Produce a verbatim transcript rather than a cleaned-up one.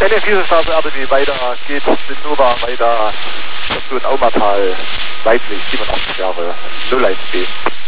L F vier Straße R B W weiter, geht mit Nova weiter, Station Aumatal, weiblich, siebenundachtzig Jahre, null eins B.